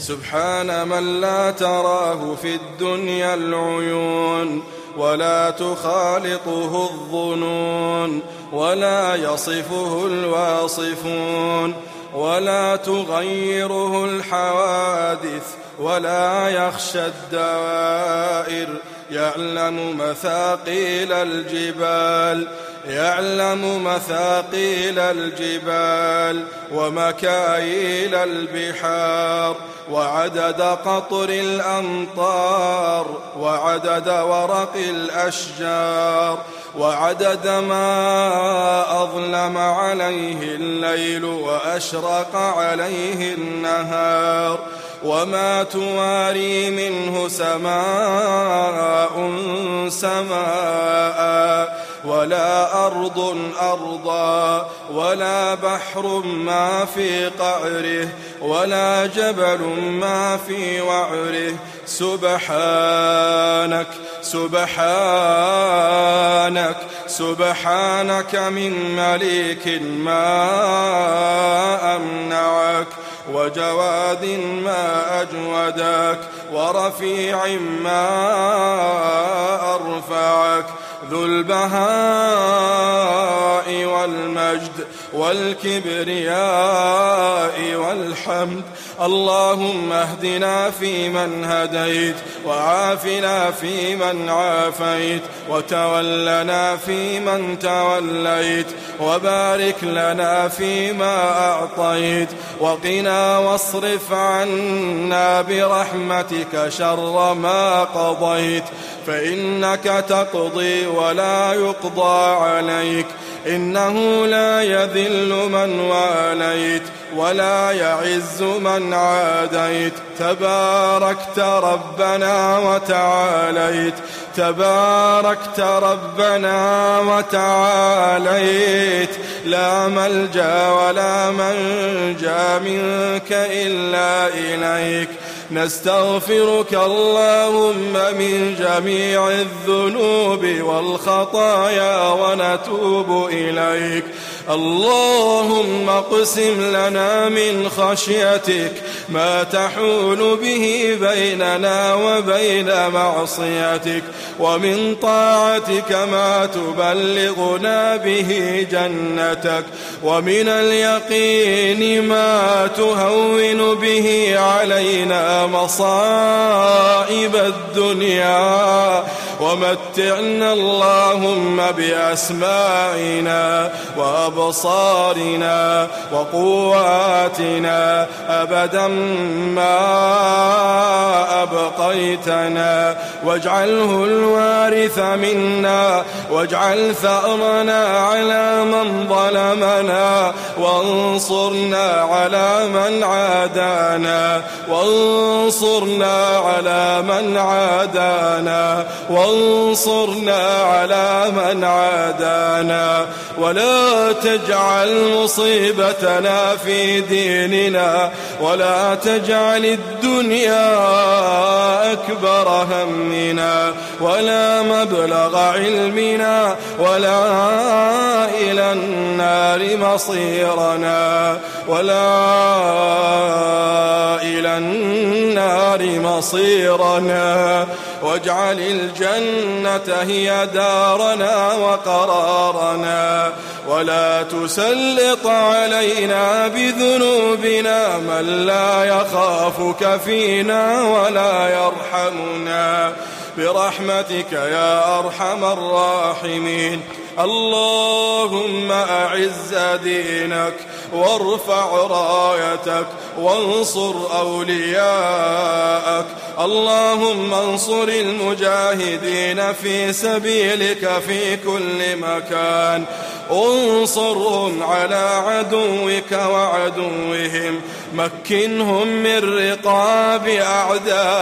سبحان من لا تراه في الدنيا العيون، ولا تخالطه الظنون، ولا يصفه الواصفون، ولا تغيره الحوادث، ولا يخشى الدوائر. يعلم مثاقيل الجبال ومكاييل البحار، وعدد قطر الأمطار، وعدد ورق الأشجار، وعدد ما أظلم عليه الليل وأشرق عليه النهار، وما تواري منه سماء سماء، ولا أرض أرضا، ولا بحر ما في قعره، ولا جبل ما في وعره. سبحانك سبحانك سبحانك من مليك ما أمنعك، وجواد ما أجودك، ورفيع ما أرفعك، ذو البهاء والمجد والكبرياء والحمد. اللهم اهدنا فيمن هديت، وعافنا فيمن عافيت، وتولنا فيمن توليت، وبارك لنا فيما أعطيت، وقنا واصرف عنا برحمتك شر ما قضيت، فإنك تقضي ولا يقضى عليك، إنه لا يذل من واليت ولا يعز من عاديت. تباركت ربنا وتعاليت، تباركت ربنا وتعاليت، لا ملجأ ولا منجا منك إلا إليك. نستغفرك اللهم من جميع الذنوب والخطايا ونتوب إليك. اللهم اقسم لنا من خشيتك ما تحول به بيننا وبين معصيتك، ومن طاعتك ما تبلغنا به جنتك، ومن اليقين ما تهون به علينا مصائب الدنيا، ومتعنا اللهم بأسماعنا وأبصارنا وقواتنا أبدا ما أبقيتنا، واجعله الوارث منا، واجعل ثأرنا على من ظلمنا، وانصرنا على من عادانا، وانصرنا على من عادانا، وانصرنا على من عادانا. ولا تجعل مصيبتنا في ديننا، ولا تجعل الدنيا أكبر همنا، ولا مبلغ علمنا، ولا إلى النار مصيرنا، ولا إلى النار مصيرنا. واجعل الجنة هي دارنا وقرارنا، ولا تسلط علينا بذنوبنا من لا يخافك فينا ولا يرحمنا، برحمتك يا أرحم الراحمين. اللهم أعز دينك، وارفع رايتك، وانصر أولياءك. اللهم انصر المجاهدين في سبيلك في كل مكان، انصرهم على عدوك وعدوهم، مكنهم من رقاب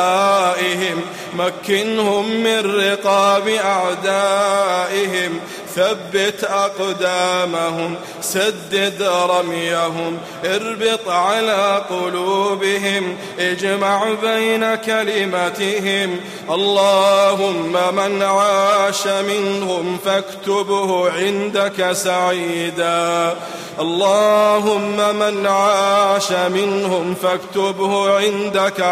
أعدائهم، مكنهم من رقاب أعدائهم، ثبت أقدامهم سدد رميهم اربط على قلوبهم اجمع بين كلمتهم اللهم من عاش منهم فاكتبه عندك سعيدا اللهم من عاش منهم فاكتبه عندك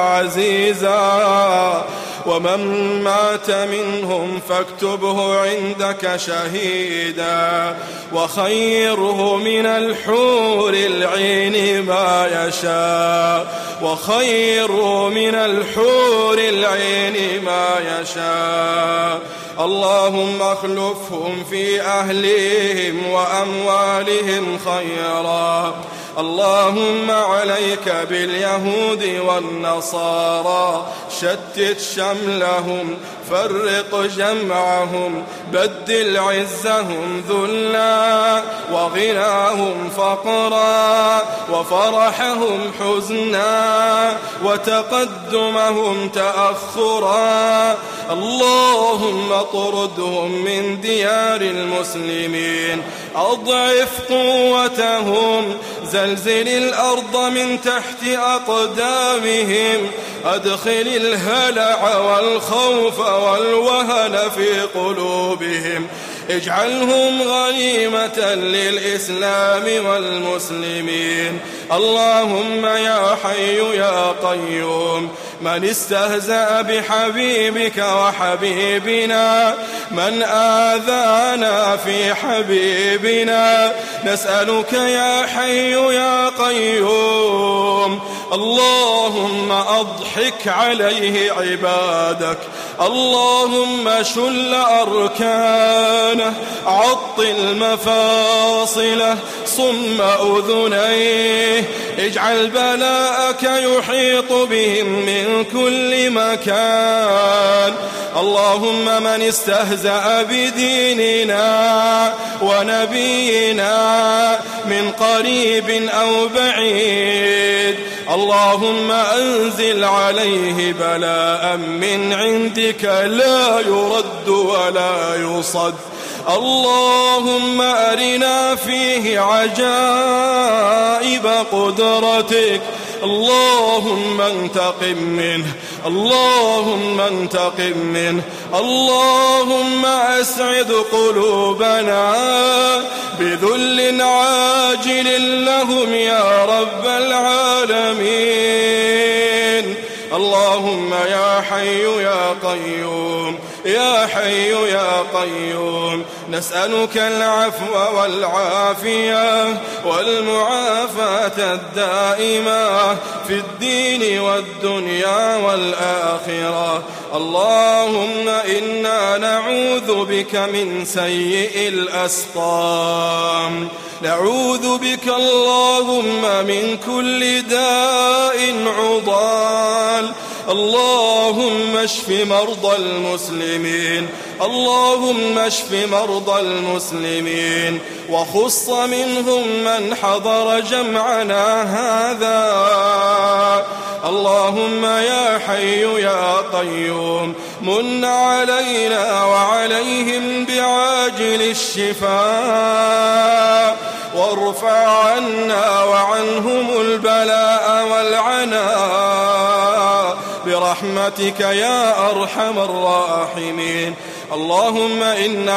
عزيزا ومن مات منهم فاكتبه عندك شهيدا وخيره من الحور العين ما يشاء وخيره من الحور العين ما يشاء اللهم اخلفهم في أهليهم وأموالهم خيرا اللهم عليك باليهود والنصارى شتت شملهم فرق جمعهم بدل عزهم ذلا وغناهم فقرا وفرحهم حزنا وتقدمهم تأخرا اللهم اطردهم من ديار المسلمين أضعف قوتهم زلزل الأرض من تحت أقدامهم أدخل الهلع والخوف والوهن في قلوبهم اجعلهم غنيمة للإسلام والمسلمين اللهم يا حي يا قيوم من استهزأ بحبيبك وحبيبنا من آذانا في حبيبنا نسألك يا حي يا قيوم اللهم أضحك عليه عبادك اللهم شل أركانه عطل مفاصله صم أذنيه اجعل بلاءك يحيط بهم من كل مكان اللهم من استهزأ بديننا ونبينا من قريب أو بعيد اللهم أنزل عليه بلاء من عندك لا يرد ولا يصد اللهم أرنا فيه عجائب قدرتك اللهم انتقم منه اللهم انتقم منه اللهم أسعد قلوبنا بذل عاجل لهم يا رب العالمين اللهم يا حي يا قيوم يا حي يا قيوم نسألك العفو والعافية والمعافاة الدائمة في الدين والدنيا والآخرة اللهم إنا نعوذ بك من سيء الأسقام نعوذ بك اللهم من كل داء عضال اللهم اشف مرضى المسلمين اللهم اشف مرضى المسلمين وخص منهم من حضر جمعنا هذا اللهم يا حي يا قيوم من علينا وعليهم بعاجل الشفاء وارفع عنا وعنهم البلاء والعناء برحمتك يا أرحم الراحمين اللهم إن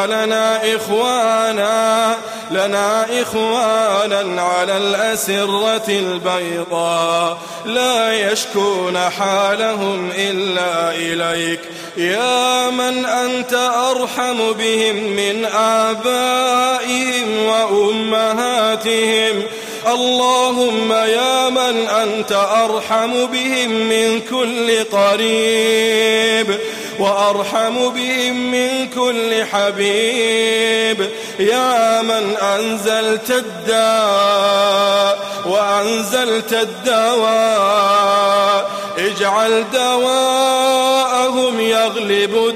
لنا إخوانا على الأسرة البيضاء لا يشكون حالهم إلا إليك يا من أنت أرحم بهم من آبائهم وأمهاتهم اللهم يا من أنت أرحم بهم من كل قريب وأرحم بهم من كل حبيب يا من أنزلت الداء وأنزلت الدواء اجعل دواءهم يغلب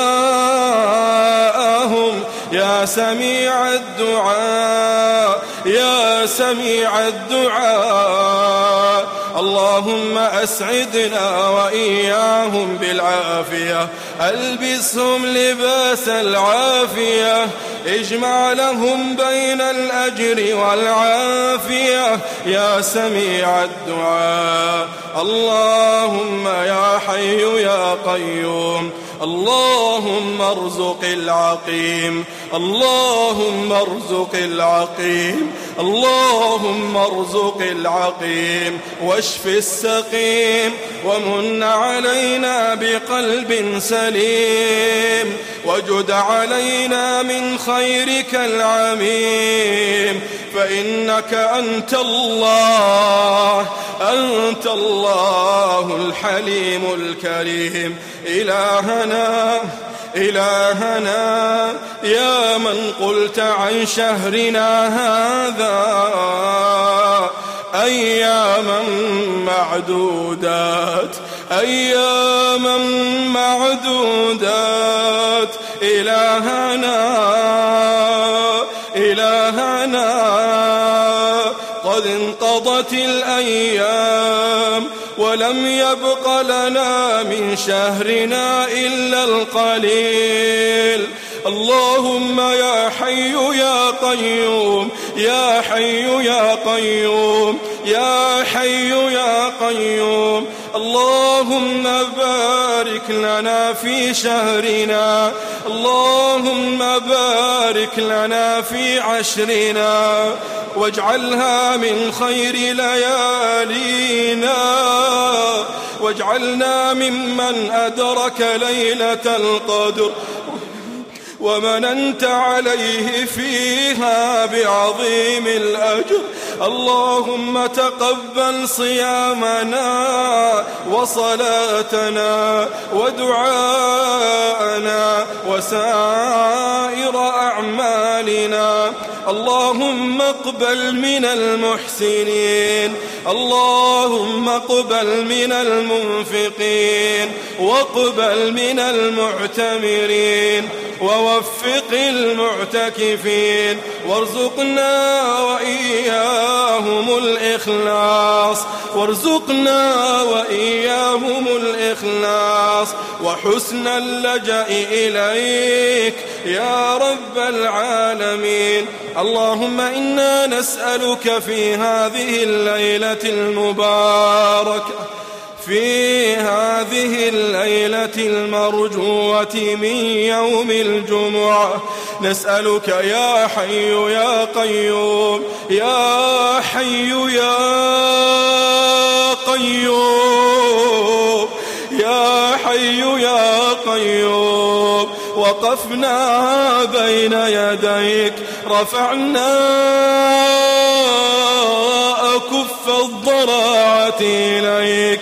داءهم يا سميع الدعاء يا سميع الدعاء اللهم أسعدنا وإياهم بالعافية، ألبسهم لباس العافية، اجمع لهم بين الأجر والعافية يا سميع الدعاء. اللهم يا حي يا قيوم، اللهم ارزق العقيم، اللهم ارزق العقيم، اللهم ارزق العقيم، واشف السقيم، ومن علينا بقلب سليم، وجد علينا من خيرك العميم، فإنك أنت الله، أنت الله الحليم الكريم. إلهنا يا من قلت عن شهرنا هذا أياما معدودات، أياما معدودات. إلهنا قد انقضت الأيام ولم يبق لنا من شهرنا إلا القليل. اللهم يا حي يا قيوم، يا حي يا قيوم، يا حي يا قيوم، اللهم بارك لنا في شهرنا، اللهم بارك لنا في عشرنا، واجعلها من خير ليالينا، واجعلنا ممن أدرك ليلة القدر ومننت عليه فيها بعظيم الأجر. اللهم تقبل صيامنا وصلاتنا ودعاءنا وسائر أعمالنا. اللهم اقبل من المحسنين، اللهم اقبل من المنفقين، واقبل من المعتمرين، ووفق المعتكفين، وارزقنا وإياهم الإخلاص، وارزقنا وإياهم الإخلاص وحسن اللجأ إليك يا رب العالمين. اللهم إنا نسألك في هذه الليلة المباركة، في هذه الليلة المرجوة من يوم الجمعة، نسألك يا حي يا قيوم، يا حي يا قيوم، يا حي يا قيوم. وقفنا بين يديك، رفعنا أكف الضراعة إليك.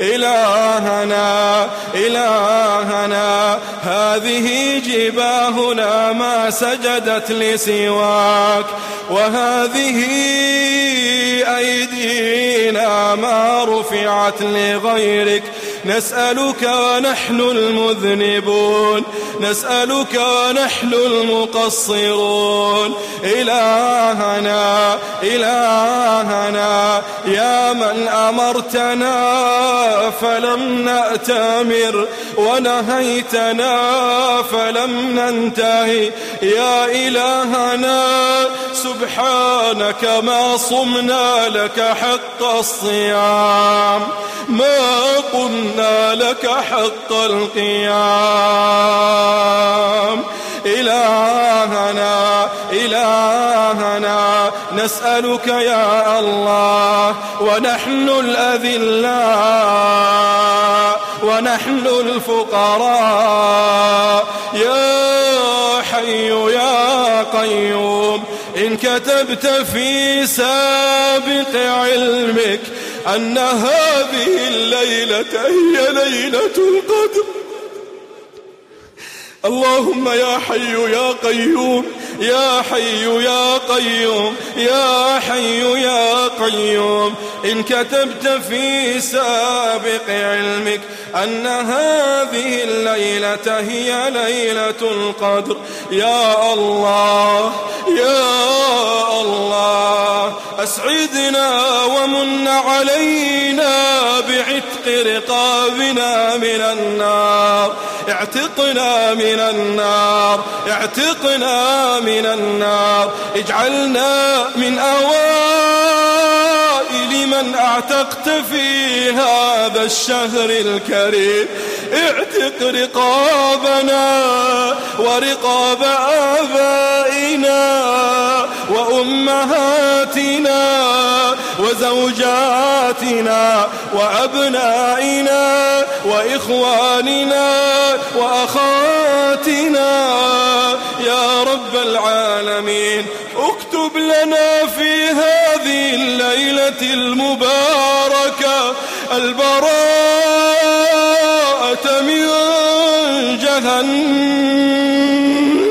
إلهنا هذه جباهنا ما سجدت لسواك، وهذه أيدينا ما رفعت لغيرك. نسألك ونحن المذنبون، نسألك ونحن المقصرون. إلهنا يا من أمرتنا فلم نأتمر، ونهيتنا فلم ننتهي. يا إلهنا سبحانك ما صمنا لك حق الصيام، ما قمنا لك حق القيام. إلهنا نسألك يا الله ونحن الأذلاء ونحن الفقراء، يا حي يا قيوم، إن كتبت في سابق علمك أن هذه الليلة هي ليلة القدر، اللهم يا حي يا قيوم يا حي يا قيوم يا حي يا قيوم. إن كتبت في سابق علمك أن هذه الليلة هي ليلة القدر، يا الله يا الله أسعدنا ومن علينا بعتق رقابنا من النار. اعتقنا من النار، اعتقنا من النار. اجعلنا من أوائل من اعتقت في هذا الشهر الكريم. اعتق رقابنا ورقاب آبائنا وأمهاتنا وزوجاتنا وأبنائنا وإخواننا وأخواتنا يا رب العالمين. اكتب لنا في هذه الليلة المباركة البراءة من جهنم.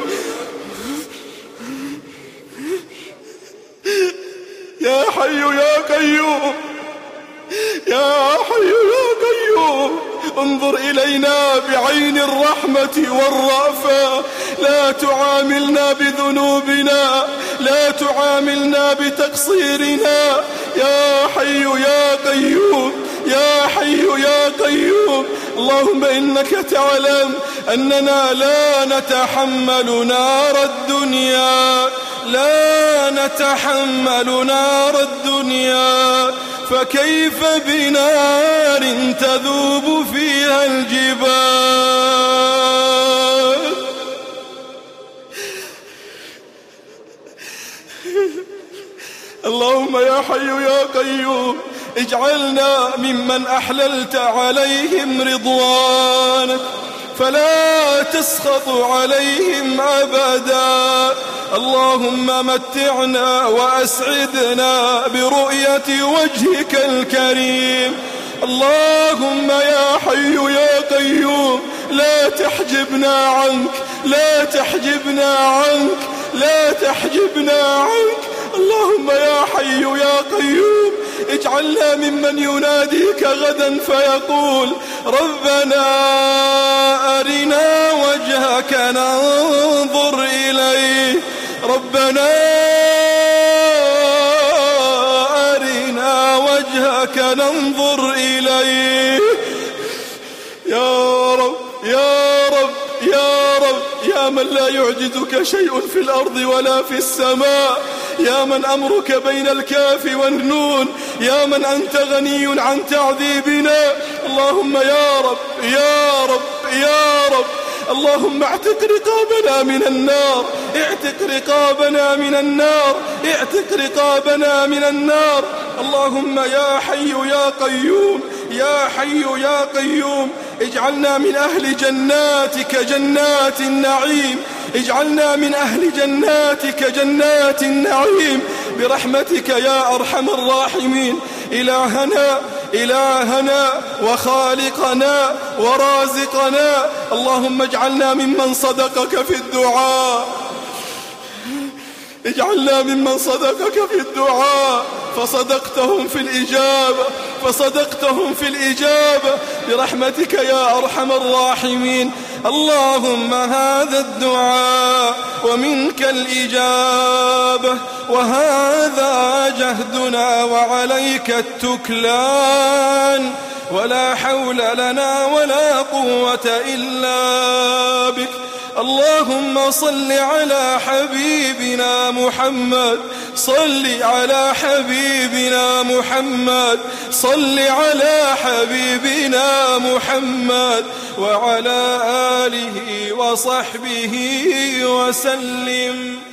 يا حي يا قيوم يا حي يا قيوم انظر إلينا بعين الرحمة والرأفة. لا تعاملنا بذنوبنا، لا تعاملنا بتقصيرنا. يا حي يا قيوم يا حي يا قيوم. اللهم إنك تعلم أننا لا نتحمل نار الدنيا، لا نتحمل نار الدنيا، فكيف بنار تذوب فيها الجبال. اللهم يا حي يا قيوم اجعلنا ممن أحللت عليهم رضوانك فلا تسخط عليهم أبدا. اللهم متعنا وأسعدنا برؤية وجهك الكريم. اللهم يا حي يا قيوم لا تحجبنا عنك، لا تحجبنا عنك، لا تحجبنا عنك. اللهم يا حي يا قيوم اجعلنا ممن يناديك غدا فيقول ربنا أرنا وجهك ننظر إليه، ربنا أرنا وجهك ننظر إليه. يا رب يا رب يا رب يا من لا يعجزك شيء في الأرض ولا في السماء، يا من أمرك بين الكاف والنون، يا من أنت غني عن تعذيبنا. اللهم يا رب يا رب يا رب اللهم اعتق رقابنا من النار، اعتق رقابنا من النار، اعتق رقابنا من النار. اللهم يا حي يا قيوم يا حي يا قيوم اجعلنا من أهل جناتك جنات النعيم، اجعلنا من أهل جناتك جنات النعيم برحمتك يا أرحم الراحمين. إلهنا إلهنا وخالقنا ورازقنا، اللهم اجعلنا ممن صدقك في الدعاء، اجعلنا ممن صدقك في الدعاء فصدقتهم في الإجابة، فصدقتهم في الإجابة برحمتك يا أرحم الراحمين. اللهم هذا الدعاء ومنك الإجابة، وهذا جهدنا وعليك التكلان، ولا حول لنا ولا قوة إلا بك. اللهم صل على حبيبنا محمد، صل على حبيبنا محمد، صل على حبيبنا محمد وعلى آله وصحبه وسلم.